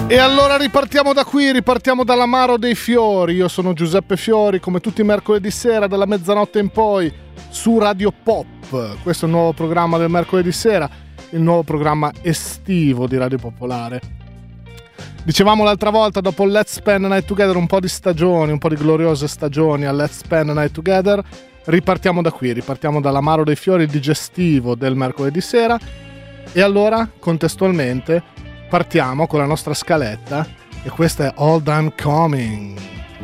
E allora ripartiamo da qui, ripartiamo dall'Amaro dei Fiori. Io sono Giuseppe Fiori, come tutti i mercoledì sera dalla mezzanotte in poi su Radio Pop. Questo è il nuovo programma del mercoledì sera, il nuovo programma estivo di Radio Popolare. Dicevamo l'altra volta, dopo Let's Spend a Night Together, un po' di stagioni, un po' di gloriose stagioni a Let's Spend a Night Together, ripartiamo da qui, ripartiamo dall'Amaro dei Fiori, il digestivo del mercoledì sera. E allora, contestualmente, partiamo con la nostra scaletta e questa è All I'm Coming.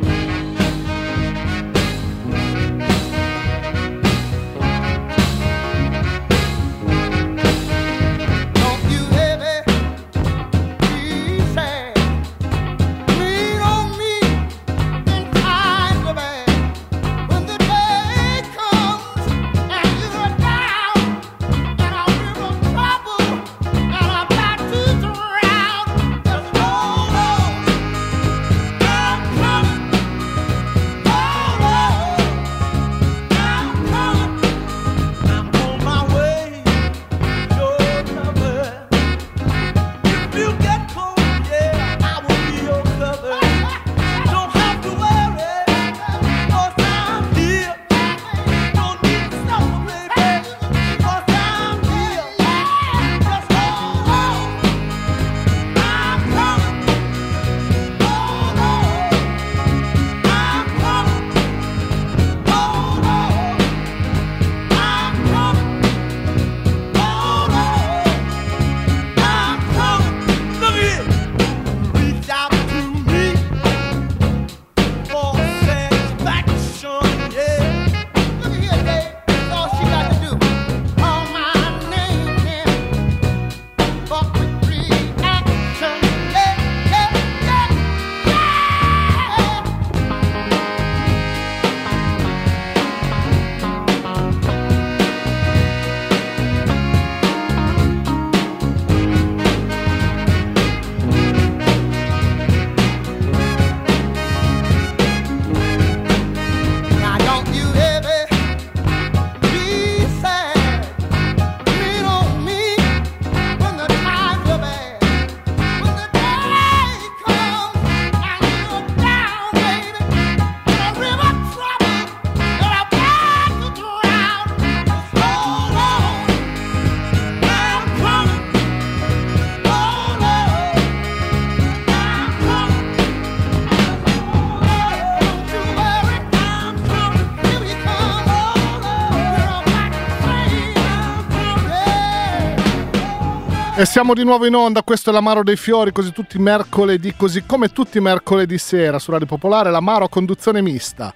E siamo di nuovo in onda, questo è l'Amaro dei Fiori, così tutti i mercoledì, così come tutti i mercoledì sera su Radio Popolare, l'Amaro a conduzione mista.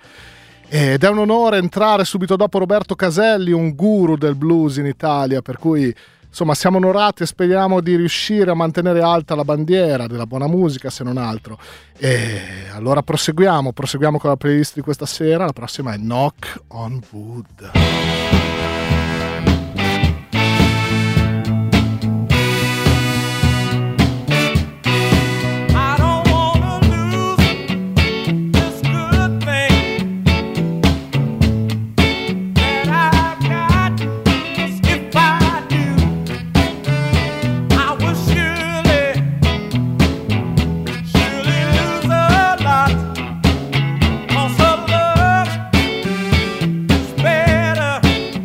Ed è un onore entrare subito dopo Roberto Caselli, un guru del blues in Italia, per cui insomma siamo onorati e speriamo di riuscire a mantenere alta la bandiera della buona musica, se non altro. E allora proseguiamo con la playlist di questa sera. La prossima è Knock on Wood. Better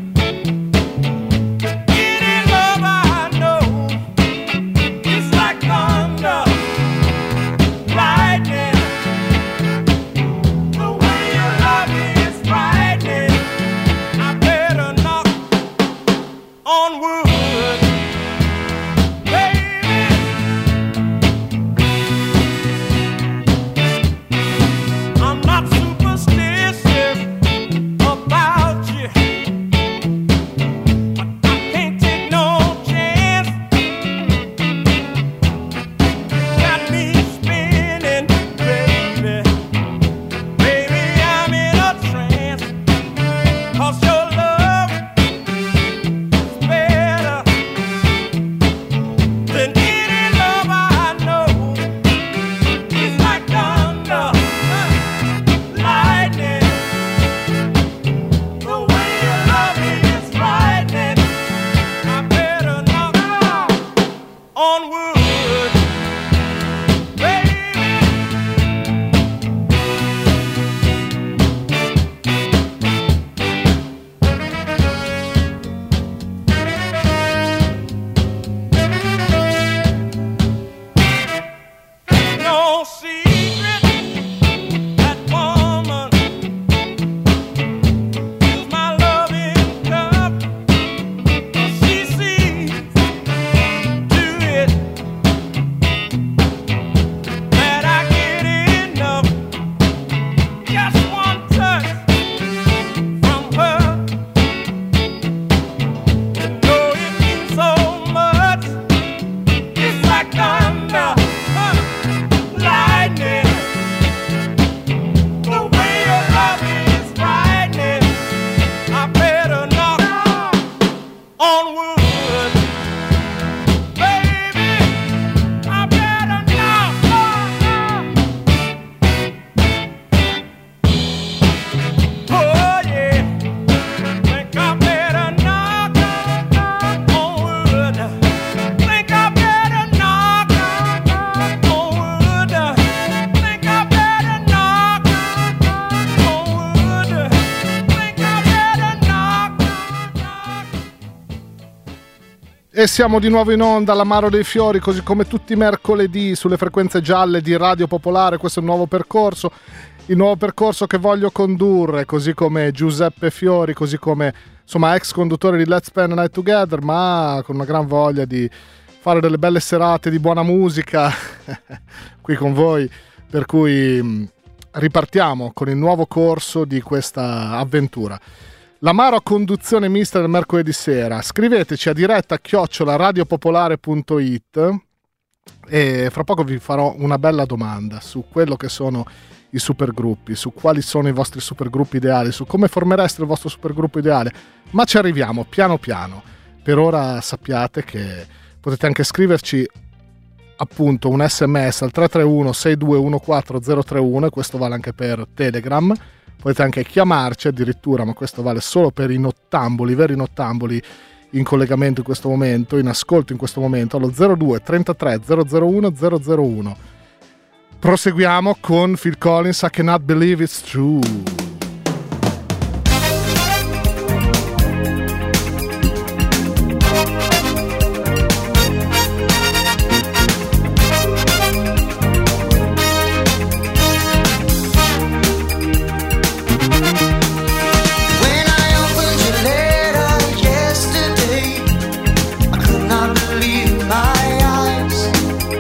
E siamo di nuovo in onda all'Amaro dei Fiori, così come tutti i mercoledì sulle frequenze gialle di Radio Popolare. Questo è il nuovo percorso che voglio condurre, così come Giuseppe Fiori, così come insomma ex conduttore di Let's Spend a Night Together, ma con una gran voglia di fare delle belle serate di buona musica qui con voi, per cui ripartiamo con il nuovo corso di questa avventura. L'Amaro a conduzione mista del mercoledì sera. Scriveteci a diretta@radiopopolare.it e fra poco vi farò una bella domanda su quello che sono i supergruppi, su quali sono i vostri supergruppi ideali, su come formereste il vostro supergruppo ideale, ma ci arriviamo piano piano. Per ora sappiate che potete anche scriverci appunto un sms al 331 6214 031 e questo vale anche per Telegram. Potete anche chiamarci addirittura, ma questo vale solo per i nottamboli, i veri nottamboli in collegamento in questo momento, in ascolto in questo momento, allo 02 33 001 001. Proseguiamo con Phil Collins, I Cannot Believe It's True.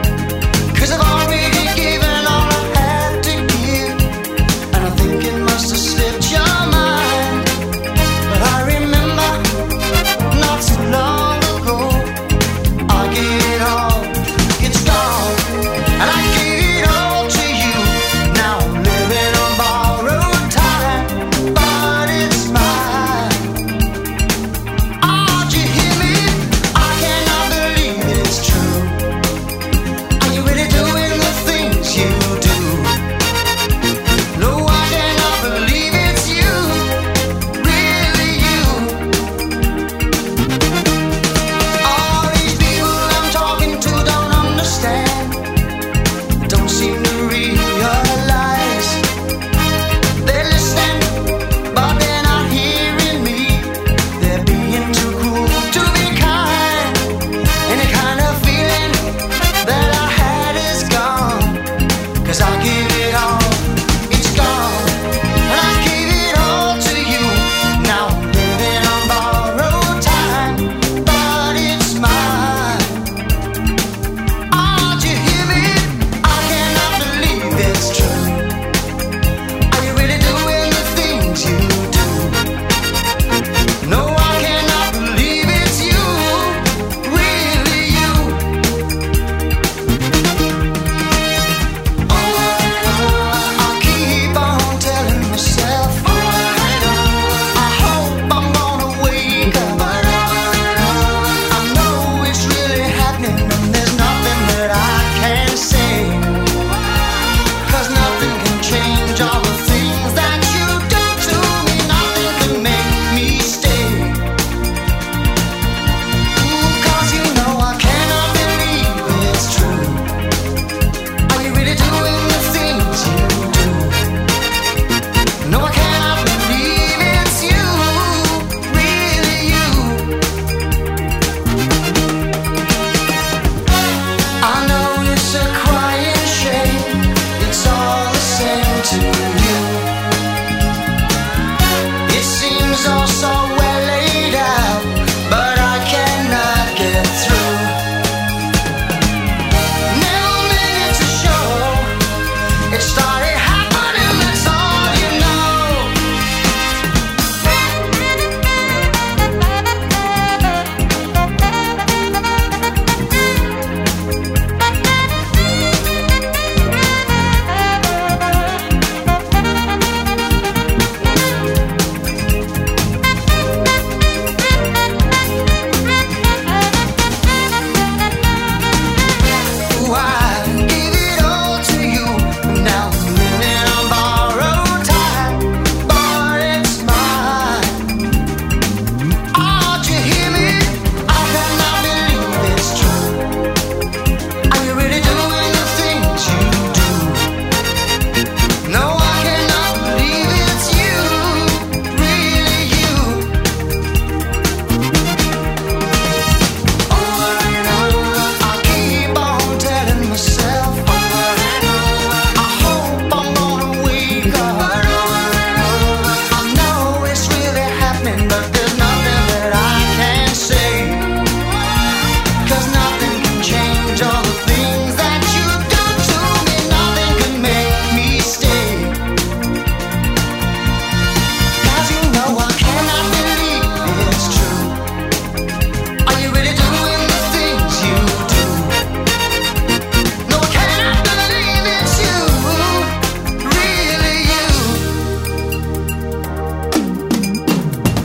Must have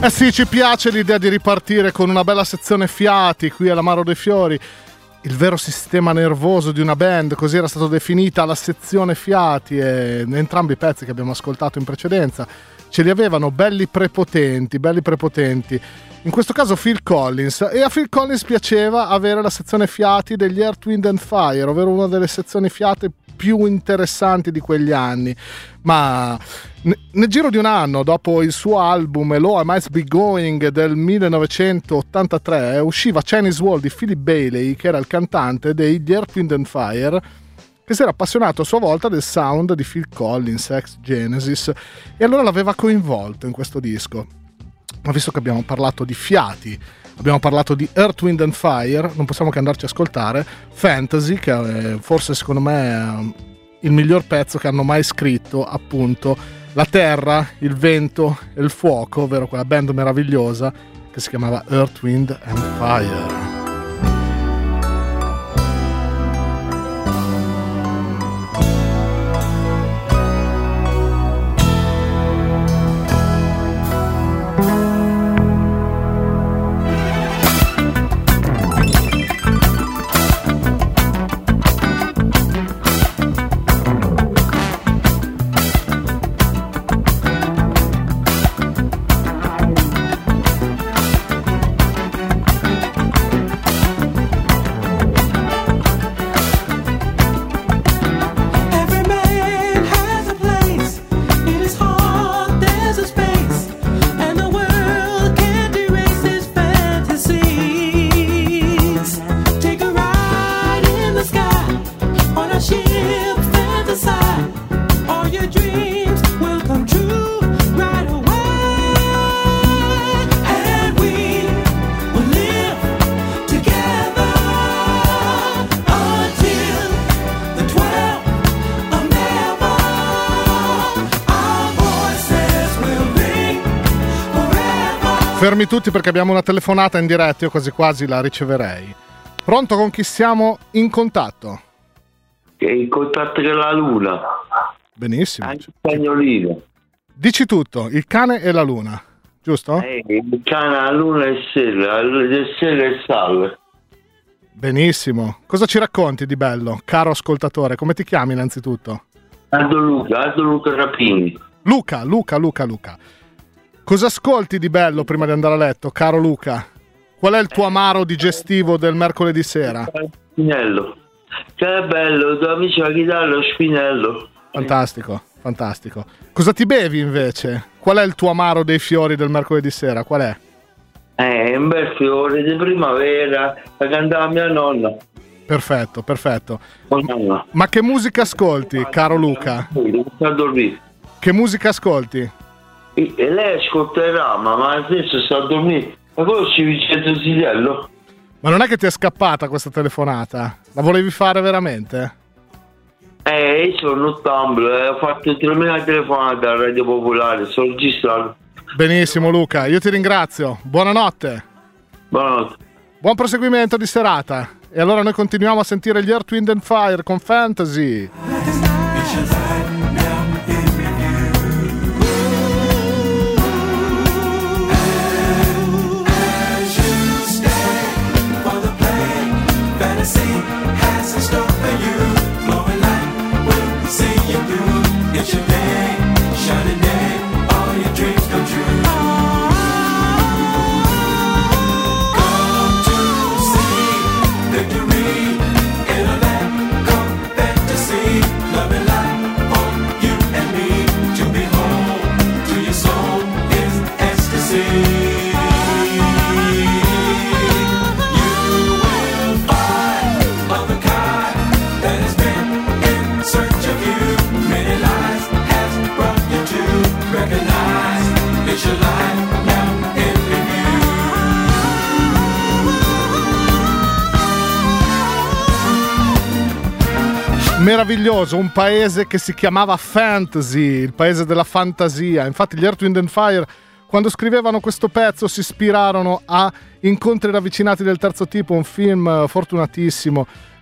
Eh sì, ci piace l'idea di ripartire con una bella sezione fiati qui all'Amaro dei Fiori. Il vero sistema nervoso di una band, così era stato definita la sezione fiati, e entrambi i pezzi che abbiamo ascoltato in precedenza ce li avevano belli prepotenti. In questo caso Phil Collins, e a Phil Collins piaceva avere la sezione fiati degli Earth, Wind and Fire, ovvero una delle sezioni fiate più interessanti di quegli anni. Ma nel giro di un anno, dopo il suo album Hello, I Might Be Going del 1983, usciva Chinese Wall di Philip Bailey, che era il cantante degli Earth, Wind and Fire, che si era appassionato a sua volta del sound di Phil Collins, ex Genesis, e allora l'aveva coinvolto in questo disco. Ma visto che abbiamo parlato di fiati, abbiamo parlato di Earth, Wind and Fire, non possiamo che andarci a ascoltare Fantasy, che è forse secondo me il miglior pezzo che hanno mai scritto, appunto la terra, il vento e il fuoco, ovvero quella band meravigliosa che si chiamava Earth, Wind and Fire. Fermi tutti perché abbiamo una telefonata in diretta, io quasi quasi la riceverei. Pronto, con chi siamo in contatto? In contatto con la luna. Benissimo. Anche il cagnolino. Dici tutto, il cane e la luna, giusto? Il cane, la luna e il sera e salve. Benissimo. Cosa ci racconti di bello, caro ascoltatore? Come ti chiami innanzitutto? Aldo Luca Rapini. Luca. Cosa ascolti di bello prima di andare a letto, caro Luca? Qual è il tuo amaro digestivo del mercoledì sera? Spinello. Che è bello, tuo amico la chitarra, lo Spinello. Fantastico. Cosa ti bevi invece? Qual è il tuo amaro dei fiori del mercoledì sera? Qual è? Un bel fiore di primavera, la cantava mia nonna. Perfetto. Oh, nonna. Ma che musica ascolti, caro Luca? Sta a dormire. Che musica ascolti? E lei ascolterà, ma adesso sta a dormire. Ma conosci Vincenzo Sidello? Ma non è che ti è scappata questa telefonata? La volevi fare veramente? Io sono Tumblr, ho fatto 3.000 telefonate alla Radio Popolare, sono registrato. Benissimo Luca, io ti ringrazio. Buonanotte. Buonanotte. Buon proseguimento di serata. E allora noi continuiamo a sentire gli Earth, Wind and Fire con Fantasy. Meraviglioso, un paese che si chiamava Fantasy, il paese della fantasia. Infatti gli Earth, Wind and Fire, quando scrivevano questo pezzo, si ispirarono a Incontri ravvicinati del terzo tipo, un film fortunatissimo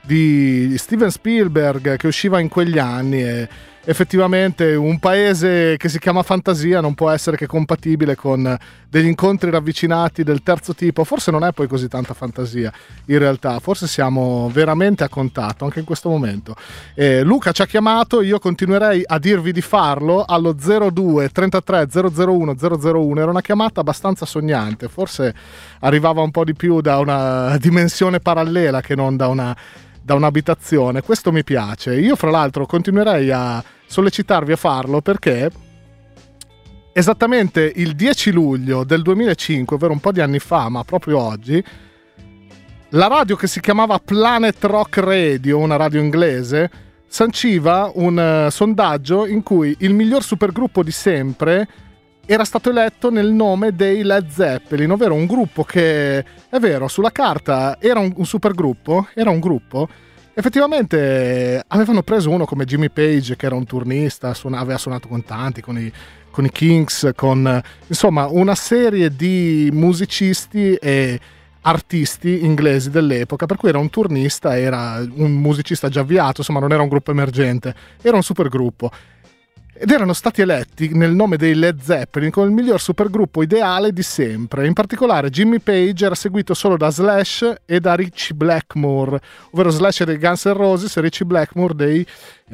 di Steven Spielberg che usciva in quegli anni, e effettivamente un paese che si chiama fantasia non può essere che compatibile con degli incontri ravvicinati del terzo tipo. Forse non è poi così tanta fantasia in realtà, forse siamo veramente a contatto anche in questo momento. Luca ci ha chiamato, io continuerei a dirvi di farlo allo 02 33 001 001. Era una chiamata abbastanza sognante, forse arrivava un po' di più da una dimensione parallela che non da un'abitazione. Questo mi piace. Io fra l'altro continuerei a sollecitarvi a farlo perché esattamente il 10 luglio del 2005, ovvero un po' di anni fa, ma proprio oggi, la radio che si chiamava Planet Rock Radio, una radio inglese, sanciva un sondaggio in cui il miglior supergruppo di sempre era stato eletto nel nome dei Led Zeppelin, ovvero un gruppo che, è vero, sulla carta era un supergruppo, era un gruppo. Effettivamente avevano preso uno come Jimmy Page, che era un turnista, aveva suonato con tanti, con i Kinks, con insomma una serie di musicisti e artisti inglesi dell'epoca, per cui era un turnista, era un musicista già avviato, insomma non era un gruppo emergente, era un supergruppo. Ed erano stati eletti nel nome dei Led Zeppelin come il miglior supergruppo ideale di sempre. In particolare Jimmy Page era seguito solo da Slash e da Ritchie Blackmore, ovvero Slash dei Guns N' Roses e Ritchie Blackmore dei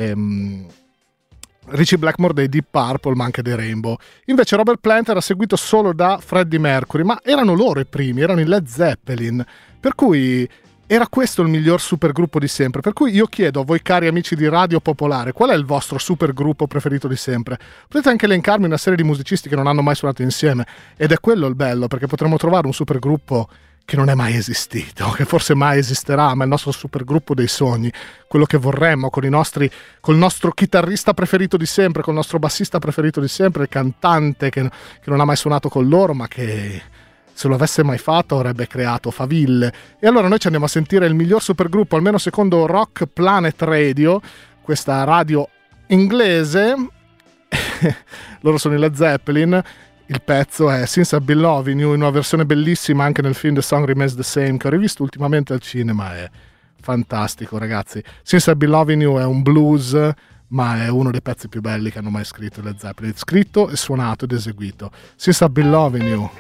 Deep Purple, ma anche dei Rainbow. Invece Robert Plant era seguito solo da Freddie Mercury, ma erano loro i primi, erano i Led Zeppelin, per cui era questo il miglior supergruppo di sempre. Per cui io chiedo a voi cari amici di Radio Popolare, qual è il vostro supergruppo preferito di sempre? Potete anche elencarmi una serie di musicisti che non hanno mai suonato insieme, ed è quello il bello, perché potremmo trovare un supergruppo che non è mai esistito, che forse mai esisterà, ma è il nostro supergruppo dei sogni, quello che vorremmo col nostro chitarrista preferito di sempre, col nostro bassista preferito di sempre, il cantante che non ha mai suonato con loro, ma che se lo avesse mai fatto avrebbe creato faville. E allora noi ci andiamo a sentire il miglior supergruppo, almeno secondo Rock Planet Radio, questa radio inglese. Loro sono i Led Zeppelin. Il pezzo è Since I've Been Loving You, in una versione bellissima anche nel film The Song Remains the Same, che ho rivisto ultimamente al cinema. È fantastico, ragazzi. Since I've Been Loving You è un blues, ma è uno dei pezzi più belli che hanno mai scritto Led Zeppelin, scritto e suonato ed eseguito. Since I've Been Loving You.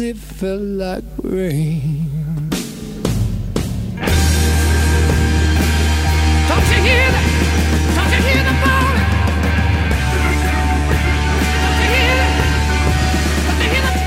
it felt like rain. Don't you hear that? Don't you hear the ball? Don't you hear that? Don't you hear the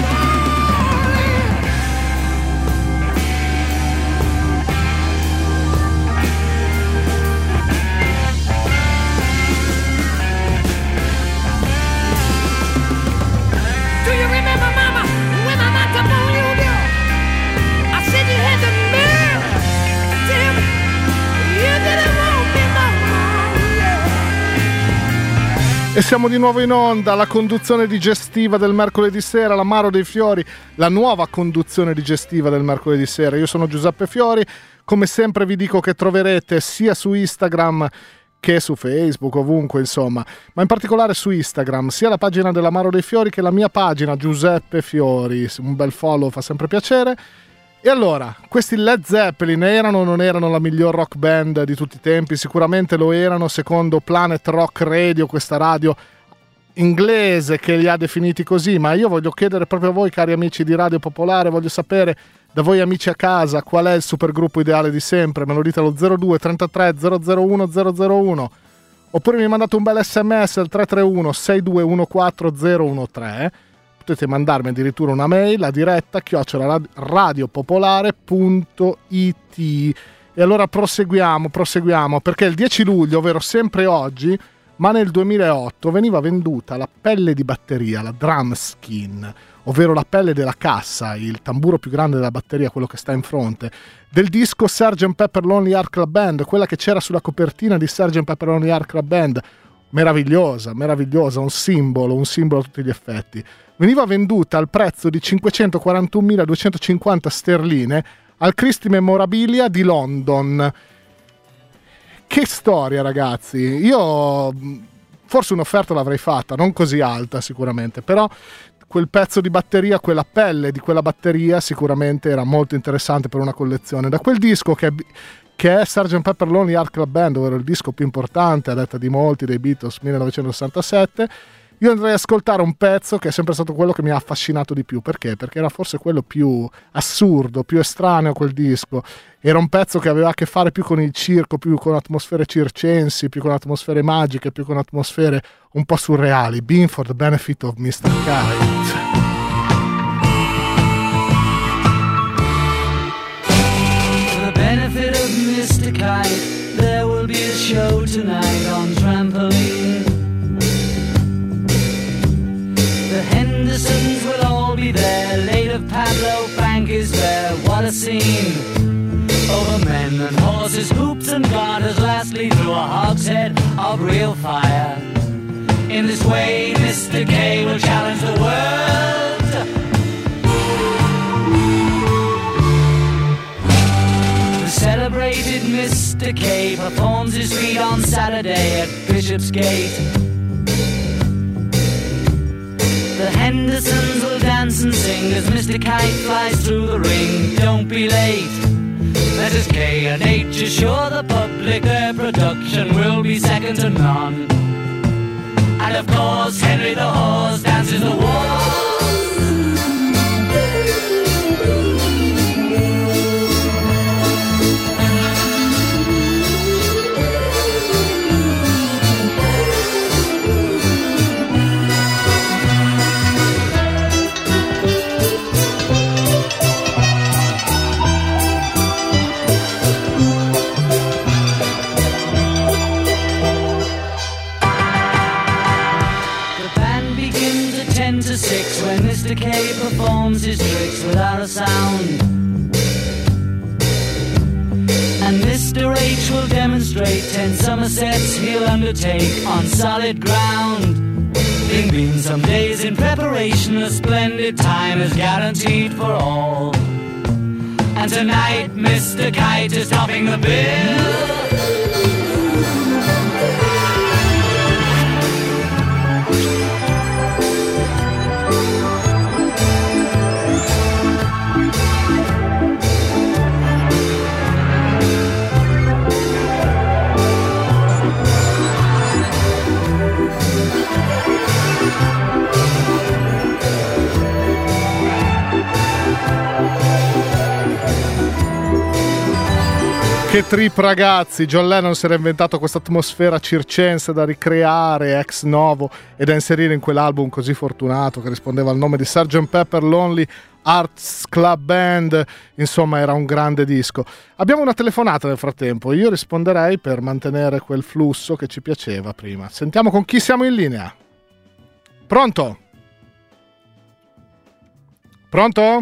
Do you remember, Mama, when I knocked up on you, girl? I said you had the nerve. Tell me, you didn't want me no more, yeah. E siamo di nuovo in onda, la conduzione digestiva del mercoledì sera, l'amaro dei fiori, la nuova conduzione digestiva del mercoledì sera. Io sono Giuseppe Fiori, come sempre vi dico che troverete sia su Instagram che su Facebook, ovunque insomma, ma in particolare su Instagram, sia la pagina dell'Amaro dei Fiori che la mia pagina Giuseppe Fiori, un bel follow fa sempre piacere. E allora, questi Led Zeppelin erano o non erano la miglior rock band di tutti i tempi? Sicuramente lo erano, secondo Planet Rock Radio, questa radio inglese che li ha definiti così, ma io voglio chiedere proprio a voi, cari amici di Radio Popolare, voglio sapere da voi amici a casa qual è il supergruppo ideale di sempre. Me lo dite allo 02 33 001 001 oppure mi mandate un bel sms al 331 6214 013. Potete mandarmi addirittura una mail a diretta @radiopopolare.it. E allora proseguiamo perché il 10 luglio, ovvero sempre oggi, ma nel 2008 veniva venduta la pelle di batteria, la drum skin, ovvero la pelle della cassa, il tamburo più grande della batteria, quello che sta in fronte, del disco Sgt. Pepper Lonely Hearts Club Band, quella che c'era sulla copertina di Sgt. Pepper Lonely Hearts Club Band, meravigliosa, un simbolo a tutti gli effetti. Veniva venduta al prezzo di 541.250 sterline al Christie Memorabilia di London. Che storia, ragazzi! Io forse un'offerta l'avrei fatta, non così alta sicuramente, però quel pezzo di batteria, quella pelle di quella batteria sicuramente era molto interessante per una collezione. Da quel disco che è Sgt. Pepper Lonely Hearts Club Band, ovvero il disco più importante a detta di molti dei Beatles, 1967, io andrei ad ascoltare un pezzo che è sempre stato quello che mi ha affascinato di più. Perché? Perché era forse quello più assurdo, più estraneo a quel disco. Era un pezzo che aveva a che fare più con il circo, più con atmosfere circensi, più con atmosfere magiche, più con atmosfere un po' surreali. Being for the benefit of Mr. Kite. Benefit of Mr. Kite, there will be a show tonight on trampoline. The Hendersons will all be there, late of Pablo Frank is there, what a scene. Over men and horses, hoops and garters, lastly through a hogshead of real fire. In this way Mr. K will challenge the world. Celebrated Mr. K performs his feat on Saturday at Bishopsgate. The Hendersons will dance and sing as Mr. Kite flies through the ring. Don't be late. Mrs. K and H assure the public their production will be second to none. And of course Henry the Horse dances the waltz. To 6 when Mr. K performs his tricks without a sound. And Mr. H will demonstrate 10 Somersets he'll undertake on solid ground. Being been some days in preparation, a splendid time is guaranteed for all. And tonight Mr. Kite is topping the bill. Che trip, ragazzi. John Lennon si era inventato questa atmosfera circense da ricreare ex novo e da inserire in quell'album così fortunato che rispondeva al nome di Sgt. Pepper Lonely Hearts Club Band. Insomma, era un grande disco. Abbiamo una telefonata nel frattempo. Io risponderei per mantenere quel flusso che ci piaceva prima. Sentiamo con chi siamo in linea. Pronto? Pronto?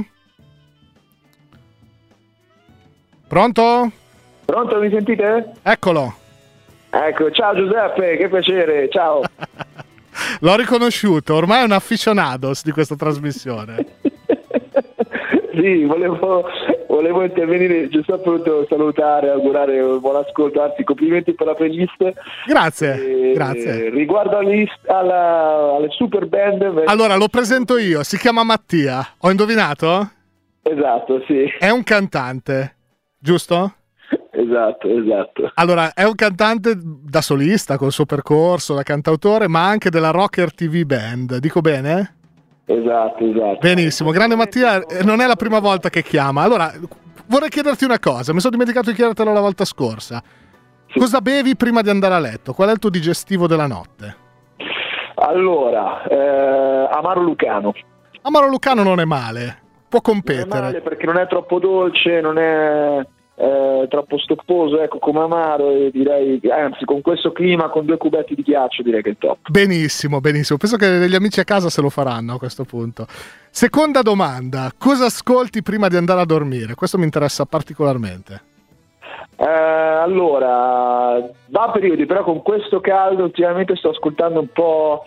Pronto? Pronto, mi sentite? Eccolo. Ecco, ciao Giuseppe, che piacere, ciao. L'ho riconosciuto, ormai è un aficionados di questa trasmissione. Sì, volevo intervenire, giusto voluto salutare, augurare un buon ascolto, anzi complimenti per la playlist. Grazie, grazie. Riguardo alle super band... Allora, lo presento io, si chiama Mattia, ho indovinato? Esatto, sì. È un cantante, giusto? Esatto. Allora, è un cantante da solista col suo percorso da cantautore, ma anche della Rocker TV Band, dico bene? Esatto. Benissimo, grande Mattia, non è la prima volta che chiama. Allora, vorrei chiederti una cosa, mi sono dimenticato di chiedertelo la volta scorsa. Cosa bevi prima di andare a letto? Qual è il tuo digestivo della notte? Allora, Amaro Lucano. Amaro Lucano non è male, può competere. Non è male perché non è troppo dolce, non è... troppo stopposo, ecco, come amaro, e direi, anzi, con questo clima, con 2 cubetti di ghiaccio, direi che è il top. Benissimo, penso che gli amici a casa se lo faranno a questo punto. Seconda domanda, cosa ascolti prima di andare a dormire? Questo mi interessa particolarmente. Allora, va a periodi, però con questo caldo ultimamente sto ascoltando un po'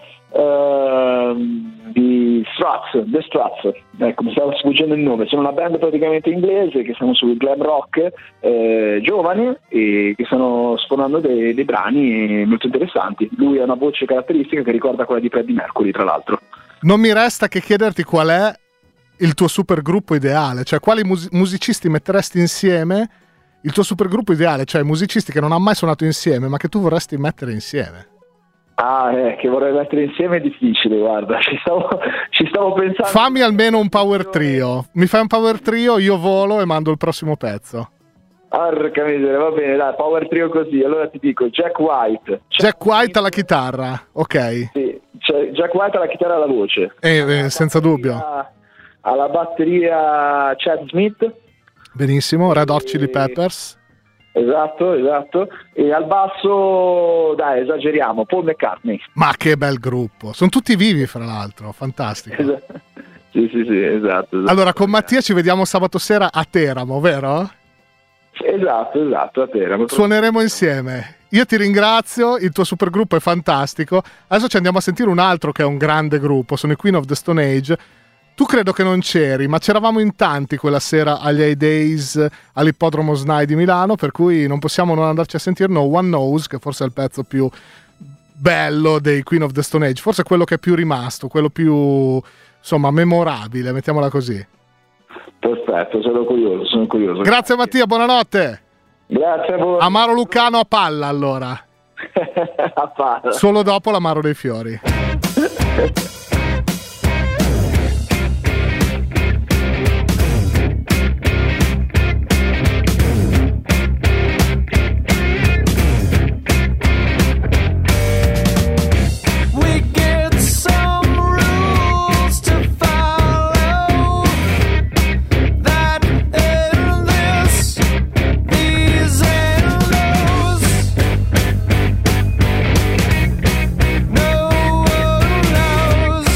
di The Struts, ecco, mi stava sfuggendo il nome. Sono una band praticamente inglese che sono sul glam rock, giovani, e che stanno suonando dei brani molto interessanti. Lui ha una voce caratteristica che ricorda quella di Freddie Mercury, tra l'altro. Non mi resta che chiederti qual è il tuo supergruppo ideale, cioè quali musicisti metteresti insieme, il tuo supergruppo ideale, cioè musicisti che non hanno mai suonato insieme ma che tu vorresti mettere insieme. Che vorrei mettere insieme è difficile, guarda, ci stavo pensando. Fammi almeno un power trio. Mi fai un power trio, io volo e mando il prossimo pezzo. Porca miseria, va bene, dai, power trio così. Allora ti dico Jack White. Jack White alla chitarra, ok. Sì, cioè Jack White alla chitarra e alla voce. Senza dubbio. Alla batteria Chad Smith. Benissimo, Red Hot Chili Peppers. Esatto, e al basso, dai, esageriamo, Paul McCartney. Ma che bel gruppo, sono tutti vivi fra l'altro, fantastico. Sì, esatto. Allora con Mattia ci vediamo sabato sera a Teramo, vero? Esatto, a Teramo. Suoneremo insieme. Io ti ringrazio, il tuo supergruppo è fantastico. Adesso ci andiamo a sentire un altro che è un grande gruppo, sono i Queen of the Stone Age. Tu credo che non c'eri, ma c'eravamo in tanti quella sera agli A-Days all'Ippodromo SNAI di Milano, per cui non possiamo non andarci a sentire No One Knows, che forse è il pezzo più bello dei Queen of the Stone Age, forse è quello che è più rimasto, quello più, insomma, memorabile, mettiamola così. Perfetto, sono curioso. Grazie Mattia, buonanotte. Grazie a voi. Amaro Lucano a palla, allora. A palla. Solo dopo l'Amaro dei Fiori. No one knows.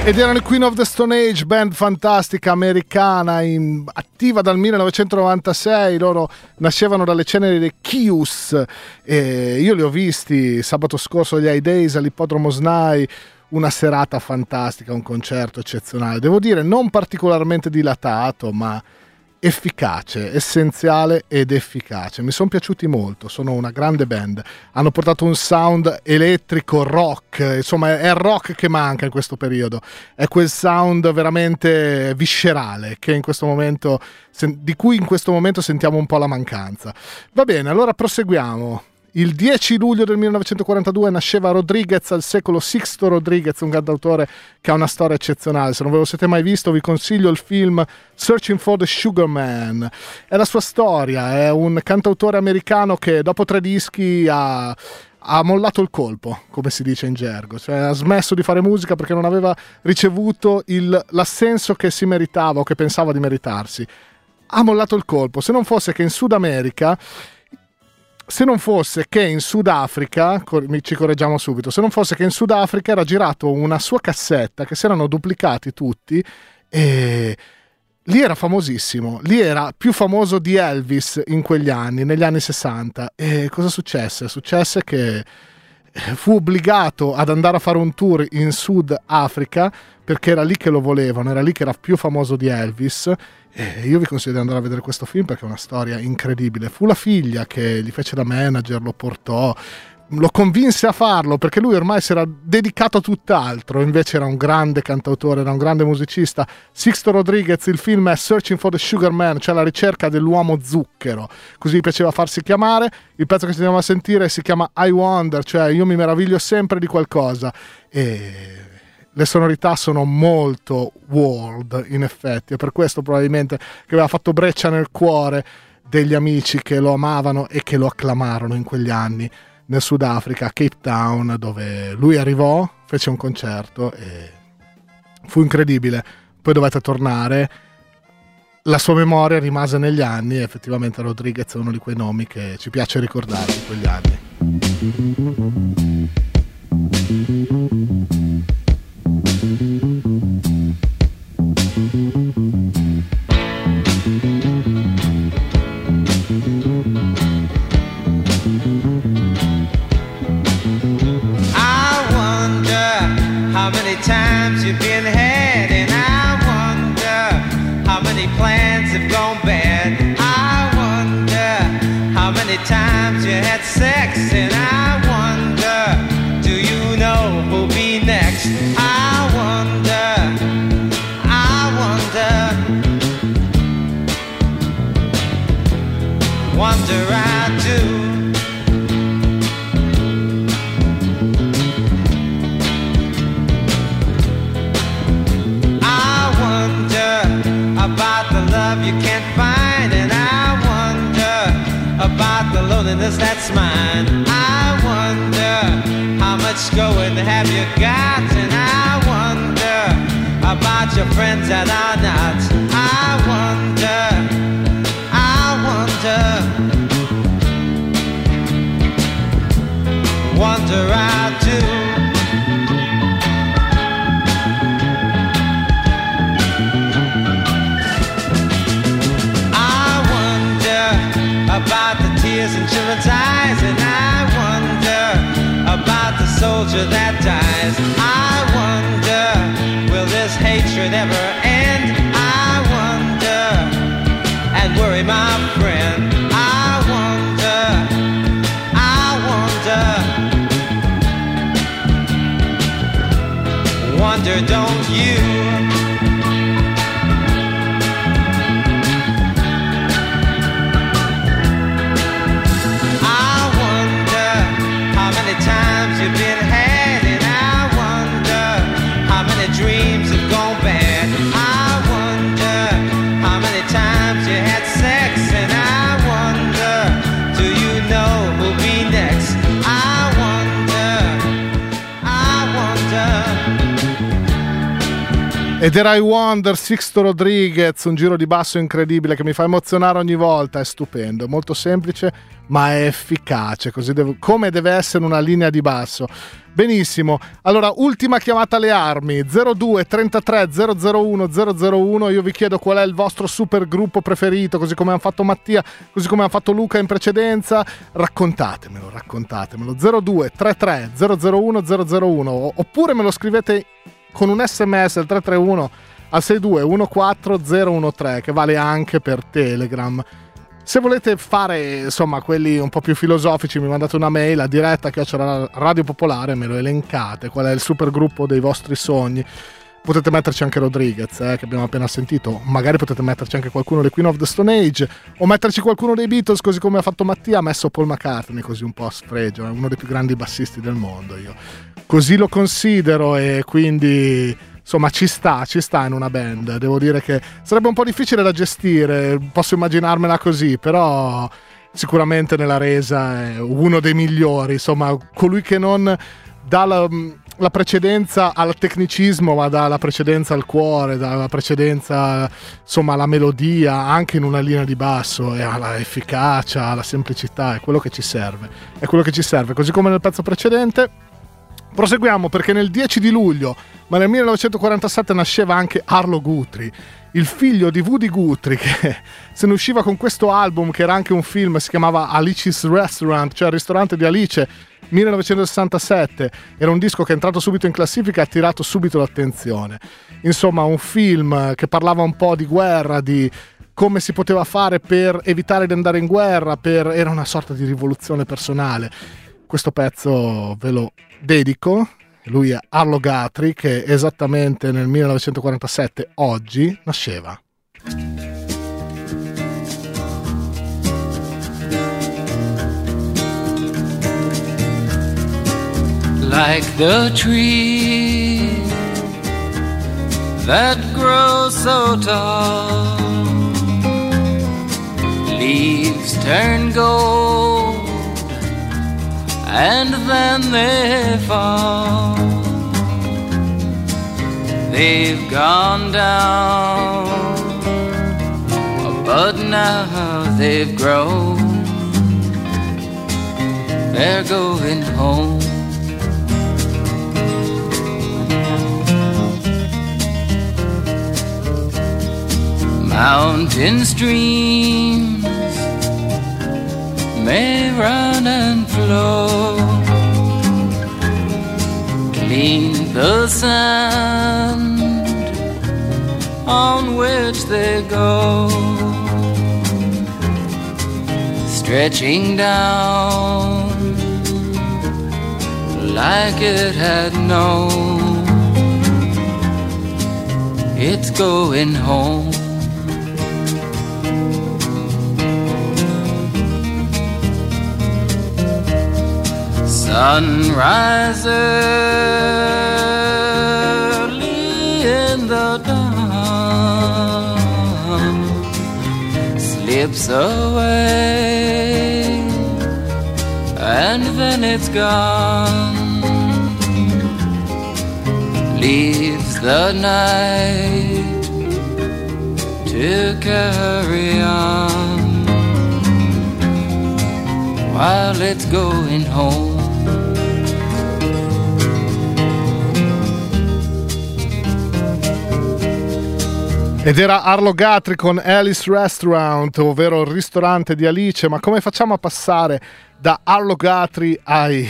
Ed erano i Queen of the Stone Age, band fantastica americana, attiva dal 1996. Loro nascevano dalle ceneri dei Kius e io li ho visti sabato scorso agli High Days all'ippodromo SNAI, una serata fantastica, un concerto eccezionale, devo dire non particolarmente dilatato ma efficace, essenziale ed efficace. Mi sono piaciuti molto, sono una grande band, hanno portato un sound elettrico rock, insomma è il rock che manca in questo periodo, è quel sound veramente viscerale che in questo momento, di cui in questo momento sentiamo un po' la mancanza. Va bene, allora proseguiamo. Il 10 luglio del 1942 nasceva Rodriguez al secolo, Sixto Rodriguez, un cantautore che ha una storia eccezionale. Se non ve lo siete mai visto vi consiglio il film Searching for the Sugar Man. È la sua storia, è un cantautore americano che dopo 3 dischi ha mollato il colpo, come si dice in gergo, cioè ha smesso di fare musica perché non aveva ricevuto l'assenso che si meritava o che pensava di meritarsi. Ha mollato il colpo, se non fosse che in Sudafrica, ci correggiamo subito, se non fosse che in Sudafrica era girato una sua cassetta che si erano duplicati tutti e lì era famosissimo, lì era più famoso di Elvis in quegli anni, negli anni 60. E cosa successe? Successe che fu obbligato ad andare a fare un tour in Sud Africa perché era lì che lo volevano, era lì che era più famoso di Elvis. E io vi consiglio di andare a vedere questo film perché è una storia incredibile. Fu la figlia che gli fece da manager, lo portò, lo convinse a farlo perché lui ormai si era dedicato a tutt'altro, invece era un grande cantautore, era un grande musicista. Sixto Rodriguez, il film è Searching for the Sugar Man, cioè la ricerca dell'uomo zucchero, così gli piaceva farsi chiamare. Il pezzo che ci andiamo a sentire si chiama I Wonder, cioè io mi meraviglio sempre di qualcosa, e le sonorità sono molto world in effetti, è per questo probabilmente che aveva fatto breccia nel cuore degli amici che lo amavano e che lo acclamarono in quegli anni nel Sudafrica, a Cape Town, dove lui arrivò, fece un concerto e fu incredibile. Poi dovette tornare, la sua memoria rimase negli anni e effettivamente Rodriguez è uno di quei nomi che ci piace ricordare di quegli anni. How many times you've been had, and I wonder how many plans have gone bad. I wonder how many times you had sex, and I wonder, do you know who'll be next? I wonder, wonder I do. About the love you can't find, and I wonder about the loneliness that's mine. I wonder how much going have you got, and I wonder about your friends that are not. I wonder I do. About the tears in children's eyes, and I wonder about the soldier that dies. I wonder, will this hatred ever end? I wonder, and worry my friend. I wonder, don't you? Times you've been had, and I wonder how many dreams have gone bad. I wonder how many times you had sex, and I wonder, do you know who'll be next? I wonder, Ed era I Wonder, Sixto Rodriguez, un giro di basso incredibile che mi fa emozionare ogni volta, è stupendo, è molto semplice ma è efficace, così come deve essere una linea di basso. Benissimo, allora ultima chiamata alle armi, 02 33 001 001, io vi chiedo qual è il vostro super gruppo preferito, così come hanno fatto Mattia, così come ha fatto Luca in precedenza, raccontatemelo, 02 33 001 001, oppure me lo scrivete con un sms al 331 al 62 14013 che vale anche per Telegram. Se volete fare insomma quelli un po' più filosofici, mi mandate una mail a diretta @Radio Popolare, me lo elencate qual è il super gruppo dei vostri sogni. Potete metterci anche Rodriguez, che abbiamo appena sentito, magari potete metterci anche qualcuno dei Queen of the Stone Age o metterci qualcuno dei Beatles, così come ha fatto Mattia, ha messo Paul McCartney così un po' a sfregio, è uno dei più grandi bassisti del mondo, io così lo considero, e quindi insomma ci sta in una band. Devo dire che sarebbe un po' difficile da gestire, posso immaginarmela così, però sicuramente nella resa è uno dei migliori, insomma colui che non dà la precedenza al tecnicismo, ma dà la precedenza al cuore, dà la precedenza insomma alla melodia, anche in una linea di basso, e alla efficacia, alla semplicità, è quello che ci serve, così come nel pezzo precedente. Proseguiamo, perché nel 10 di luglio, ma nel 1947, nasceva anche Arlo Guthrie, il figlio di Woody Guthrie, che se ne usciva con questo album che era anche un film, si chiamava Alice's Restaurant, cioè il ristorante di Alice, 1967. Era un disco che è entrato subito in classifica e ha attirato subito l'attenzione. Insomma, un film che parlava un po' di guerra, di come si poteva fare per evitare di andare in guerra, era una sorta di rivoluzione personale. Questo pezzo ve lo dedico, lui è Arlo Guthrie, che esattamente nel 1947, oggi, nasceva. Like the tree that grows so tall, leaves turn gold and then they fall. They've gone down, but now they've grown. They're going home. Mountain streams may run and flow, clean the sand on which they go, stretching down like it had known. It's going home. Sunrise early in the dawn, slips away and then it's gone, leaves the night to carry on while it's going home. Ed era Arlo Guthrie con Alice Restaurant, ovvero il ristorante di Alice. Ma come facciamo a passare da Arlo Guthrie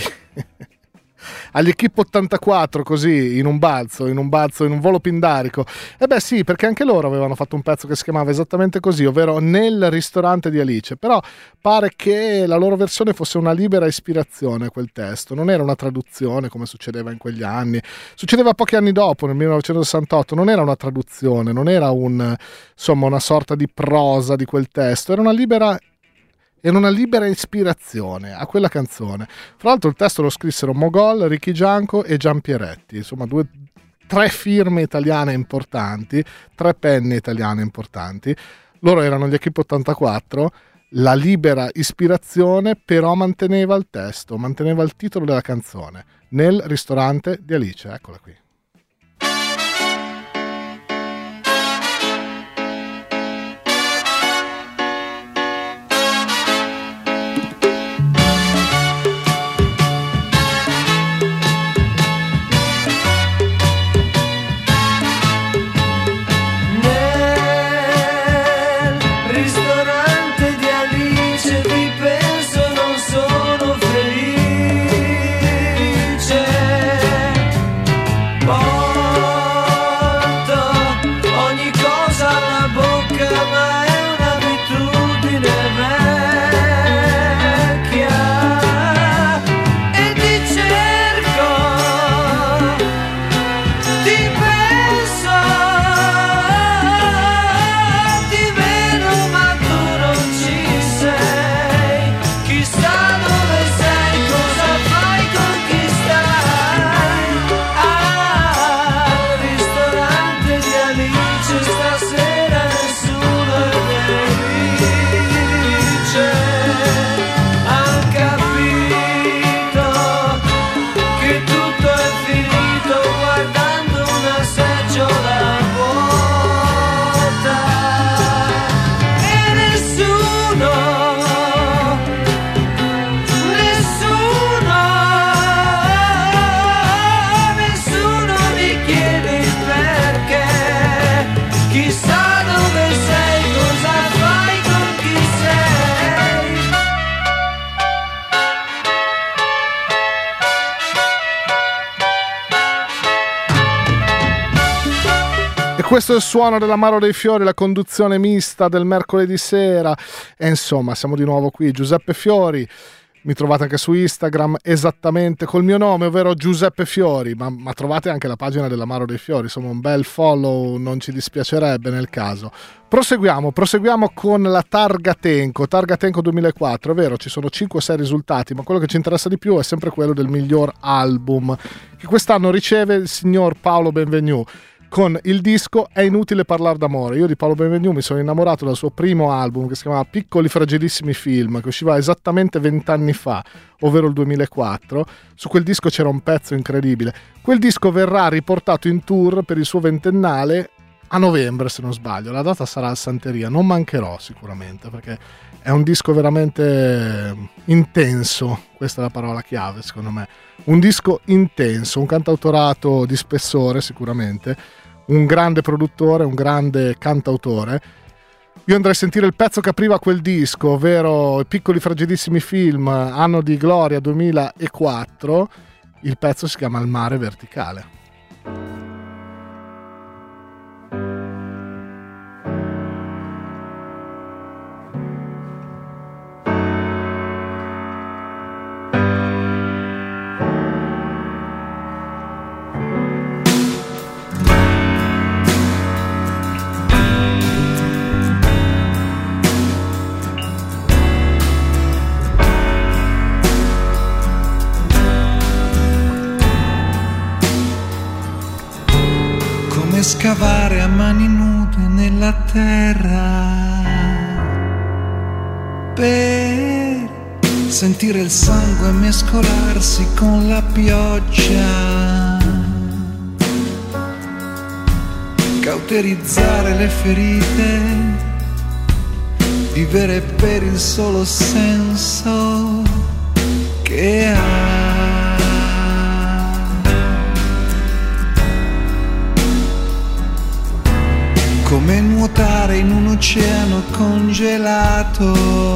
agli Equipe 84 così in un balzo, in un volo pindarico? E beh sì, perché anche loro avevano fatto un pezzo che si chiamava esattamente così, ovvero Nel ristorante di Alice. Però pare che la loro versione fosse una libera ispirazione, quel testo, non era una traduzione come succedeva in quegli anni. Succedeva pochi anni dopo, nel 1968, non era una traduzione, non era una sorta di prosa di quel testo, era una libera ispirazione a quella canzone. Fra l'altro il testo lo scrissero Mogol, Ricky Gianco e Gian Pieretti, insomma tre firme italiane importanti, tre penne italiane importanti. Loro erano gli Equipe 84. La libera ispirazione però manteneva il testo, manteneva il titolo della canzone, Nel ristorante di Alice. Eccola qui. E questo è il suono dell'Amaro dei Fiori, la conduzione mista del mercoledì sera. E insomma, siamo di nuovo qui, Giuseppe Fiori. Mi trovate anche su Instagram esattamente col mio nome, ovvero Giuseppe Fiori, ma trovate anche la pagina dell'Amaro dei Fiori, insomma un bel follow non ci dispiacerebbe nel caso. Proseguiamo con la Targa Tenco 2004, è vero, ci sono 5-6 risultati, ma quello che ci interessa di più è sempre quello del miglior album, che quest'anno riceve il signor Paolo Benvenu. Con il disco È inutile parlare d'amore. Io di Paolo Benvenu mi sono innamorato dal suo primo album che si chiamava Piccoli fragilissimi film, che usciva esattamente 20 anni fa, ovvero il 2004. Su quel disco c'era un pezzo incredibile. Quel disco verrà riportato in tour per il suo ventennale a novembre, se non sbaglio. La data sarà a Santeria, non mancherò sicuramente, perché è un disco veramente intenso, questa è la parola chiave secondo me. Un disco intenso, un cantautorato di spessore sicuramente, un grande produttore, un grande cantautore. Io andrei a sentire il pezzo che apriva quel disco, ovvero I piccoli fragilissimi film, anno di gloria 2004. Il pezzo si chiama Il mare verticale. Scavare a mani nude nella terra per sentire il sangue mescolarsi con la pioggia, cauterizzare le ferite, vivere per il solo senso che ha. Come nuotare in un oceano congelato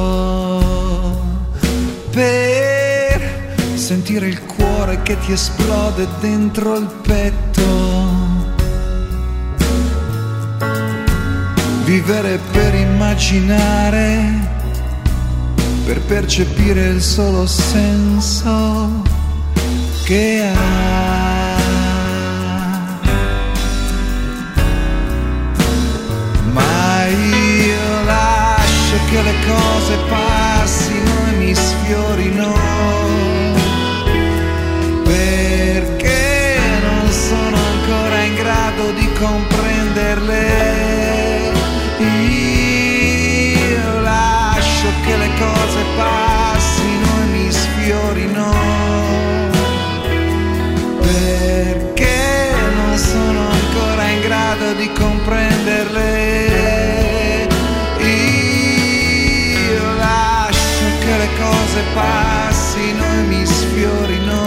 per sentire il cuore che ti esplode dentro il petto, vivere per immaginare, per percepire il solo senso che ha. Io lascio che le cose passino e mi sfiorino, perché non sono ancora in grado di comprenderle. Io lascio che le cose passino e mi sfiorino, perché non sono ancora in grado di comprenderle. Le cose passino e mi sfiorino.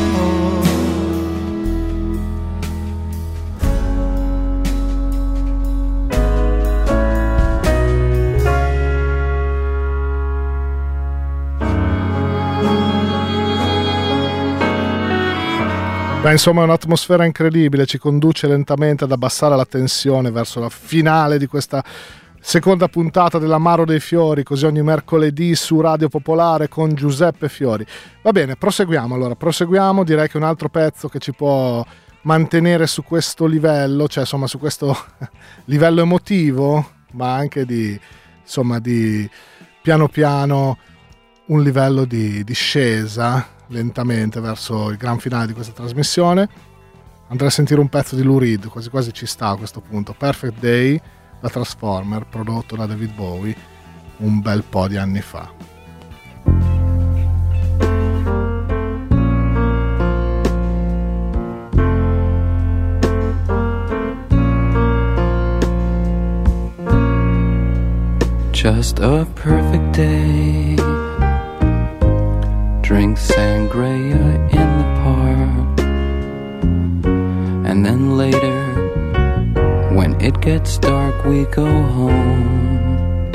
Beh, insomma è un'atmosfera incredibile, ci conduce lentamente ad abbassare la tensione verso la finale di questa seconda puntata dell'Amaro dei Fiori, così ogni mercoledì su Radio Popolare con Giuseppe Fiori. Va bene, proseguiamo, direi che un altro pezzo che ci può mantenere su questo livello, cioè insomma su questo livello emotivo, ma anche di piano piano un livello di discesa lentamente verso il gran finale di questa trasmissione. Andrei a sentire un pezzo di Lou Reed, quasi quasi ci sta a questo punto, Perfect Day, da Transformer, prodotto da David Bowie un bel po' di anni fa. Just a perfect day. Drink sangria in the park, and then later when it gets dark, we go home.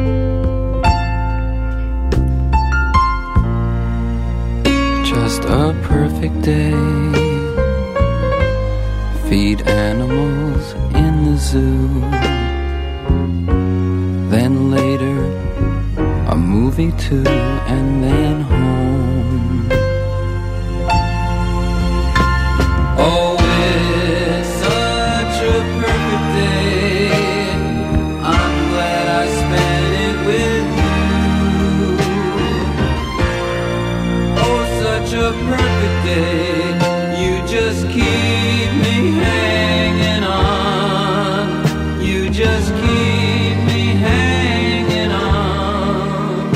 Just a perfect day. Feed animals in the zoo. Then later, a movie too, and then home. Oh, it's such a perfect day. I'm glad I spent it with you. Oh, such a perfect day. You just keep me hanging on. You just keep me hanging on.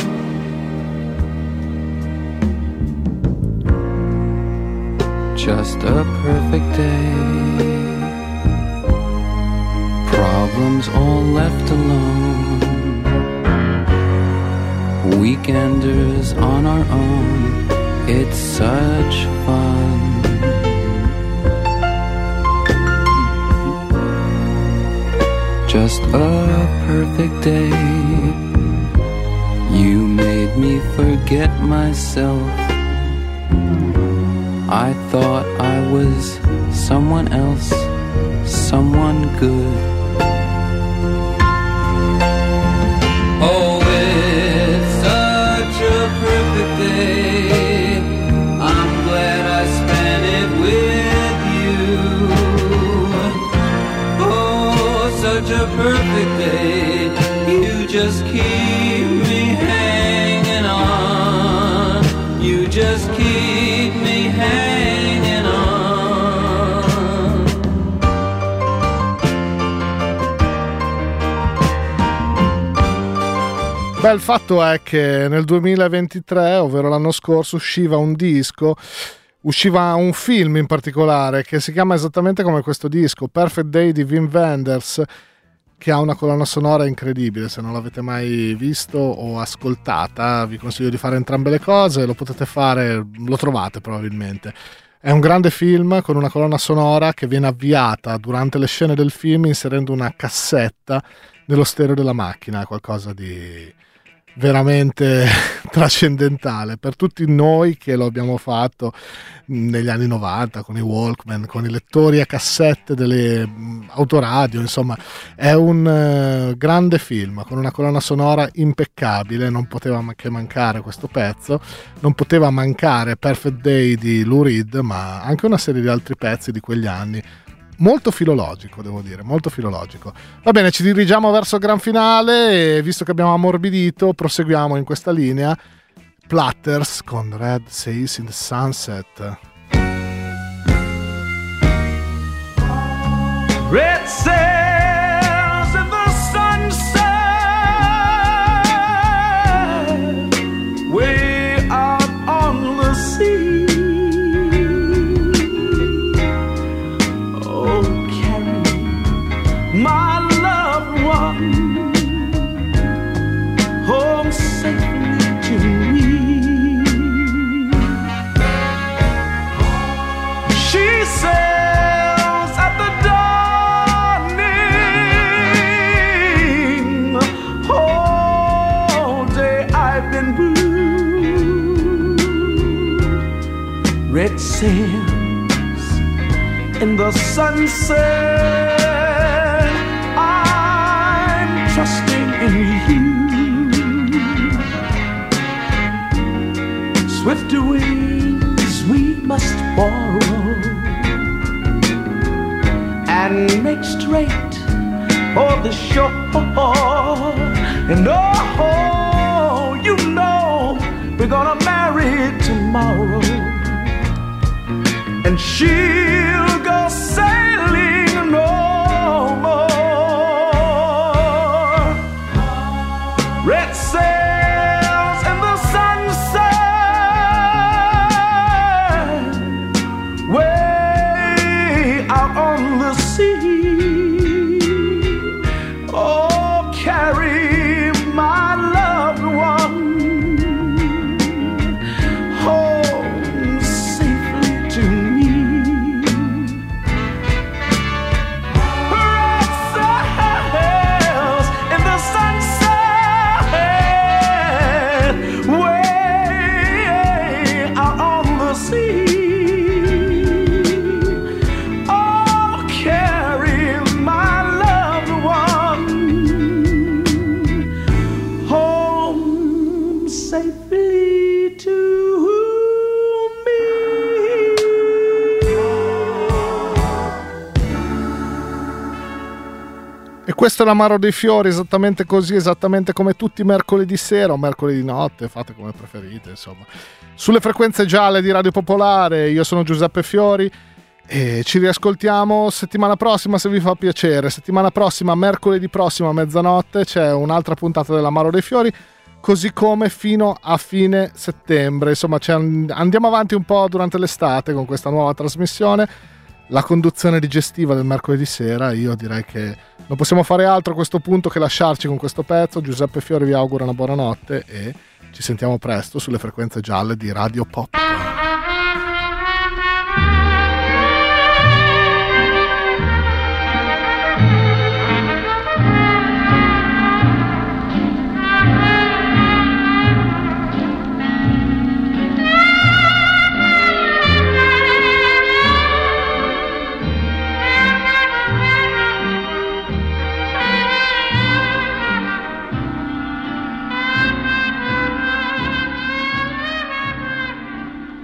Just a perfect day. Problems all left alone. Weekenders on our own. It's such fun. Just a perfect day. You made me forget myself. I thought I was someone else, someone good. Oh, it's such a perfect day. I'm glad I spent it with you. Oh, such a perfect day. You just keep me hanging on. You just keep me hanging on. Beh, il fatto è che nel 2023, ovvero l'anno scorso, usciva un film in particolare che si chiama esattamente come questo disco, Perfect Day di Wim Wenders, che ha una colonna sonora incredibile. Se non l'avete mai visto o ascoltata, vi consiglio di fare entrambe le cose. Lo potete fare, lo trovate probabilmente. È un grande film con una colonna sonora che viene avviata durante le scene del film inserendo una cassetta nello stereo della macchina. È qualcosa di veramente trascendentale per tutti noi che lo abbiamo fatto negli anni 90 con i Walkman, con i lettori a cassette delle autoradio. Insomma, è un grande film con una colonna sonora impeccabile. Non poteva che mancare questo pezzo, non poteva mancare Perfect Day di Lou Reed, ma anche una serie di altri pezzi di quegli anni. Molto filologico, devo dire, molto filologico. Va bene, ci dirigiamo verso il gran finale e visto che abbiamo ammorbidito, proseguiamo in questa linea. Platters con Red Sails in the Sunset. Red sails in the sunset, way out on the sea. My loved one, home safely to me. She sails at the dawning. All day I've been blue. Red sails in the sunset. Trusting in you. Swifter wings we must borrow and make straight for the shore. And oh, you know we're gonna marry tomorrow. And she'll go sailing no more. Red sails in the sunset, way out on the sea. Oh, carry my loved one home safely to me. E questo è l'Amaro dei Fiori, esattamente così, esattamente come tutti i mercoledì sera o mercoledì notte, fate come preferite, insomma. Sulle frequenze gialle di Radio Popolare, io sono Giuseppe Fiori e ci riascoltiamo settimana prossima se vi fa piacere. Settimana prossima, mercoledì prossimo a mezzanotte, c'è un'altra puntata dell'Amaro dei Fiori, così come fino a fine settembre. Insomma, andiamo avanti un po' durante l'estate con questa nuova trasmissione. La conduzione digestiva del mercoledì sera, io direi che non possiamo fare altro a questo punto che lasciarci con questo pezzo. Giuseppe Fiori vi augura una buona notte e ci sentiamo presto sulle frequenze gialle di Radio Pop.